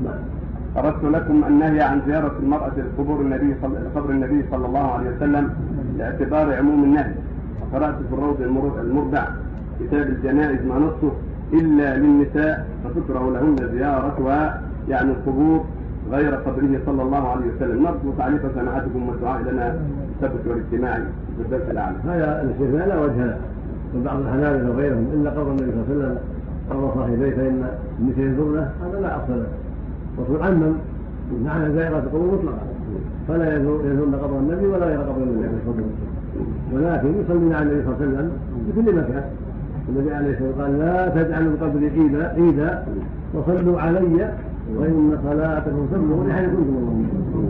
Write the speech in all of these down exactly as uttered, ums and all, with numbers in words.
أردت لكم النهي عن زيارة المرأة لقبور النبي صلى قبر النبي صلى الله عليه وسلم لاعتبار عموم النهي. وقرأت في الروض المربع كتاب الجنائز ما نصه إلا للنساء فتكره لهن زيارتها يعني القبور غير قبره صلى الله عليه وسلم. نرجو تعليق سماحتكم والدعاء لنا بالثبت والاجتماع في الدرس الأعلى. هذا الاستثناء لا وجه له من بعض الحنابلة وغيرهم إلا قبر النبي صلى الله عليه وسلم أو صاحبيه فإن النساء يزورنه هذا لا أصل له. وتعمم معنى زائرة القبور مطلقا فلا يزورن قبر النبي ولا غير قبر النبي عليه الصلاة والسلام، ولكن يصلي على النبي صلى الله عليه وسلم في كل مكان. النبي عليه الصلاة والسلام قال لا تجعلوا قبري عيدا عيدا وصلوا علي وإن صلاتكم تبلغ حيث كنتم اللهم.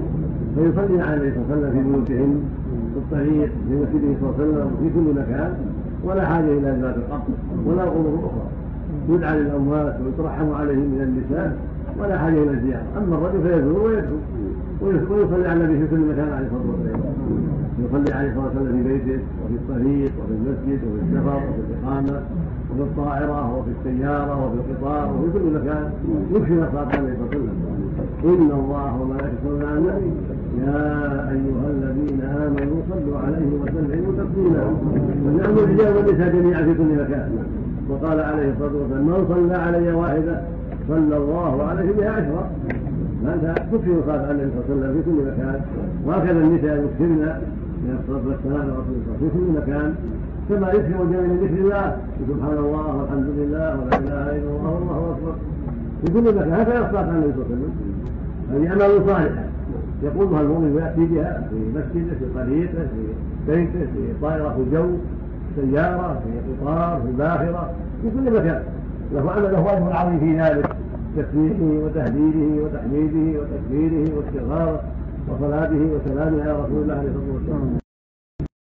فيصلي على النبي صلى الله عليه وسلم في بيوتهم في الطريق في مسجده صلى الله عليه وسلم في كل مكان ولا حاجة إلى زيارة القبر ولا قبور أخرى. يدعى للأموات ويترحم عليهم من النساء ولا حاجة إلى الزيارة. أما الرجل فيزور ويدعو ويصلي على النبي في كل مكان عليه الصلاة والسلام. يصلي عليه الصلاة والسلام في بيته وفي الطريق وفي المسجد وفي السفر وفي الإقامة وفي الطائرة وفي السيارة وفي القطار وفي كل مكان يكفي الصلاة عليه الصلاة والسلام. إن الله وملائكته يصلون على النبي يا أيها الذين آمنوا صلوا عليه وسلموا تسليما. ونعم الرجال والنساء جميعا في كل مكان. وقال عليه الصلاة والسلام من صلى علي واحدة صلى الله عليه بها عشرة. فأنت تكفي الصلاة على النبي صلى الله عليه وسلم في كل مكان. وهكذا النساء يكثرن من الصلاة والسلام على رسول الله في كل مكان كما يكثر الجميع من ذكر الله سبحان الله والحمد لله ولا إله إلا الله والله أكبر في كل مكان. هكذا الصلاة على النبي صلى الله عليه وسلم. هذه أعمال صالحة يقولها المؤمن ويأتي بها في مسجده في طريقه في بيته في طائرة في الجو في سيارة في قطار في باخرة في كل مكان. له عمل له أجر عظيم في ذلك تسبيحه وتهليله وتحميده وتكبيره واستغفاره وصلاته وسلامه على رسول الله عليه الصلاة والسلام.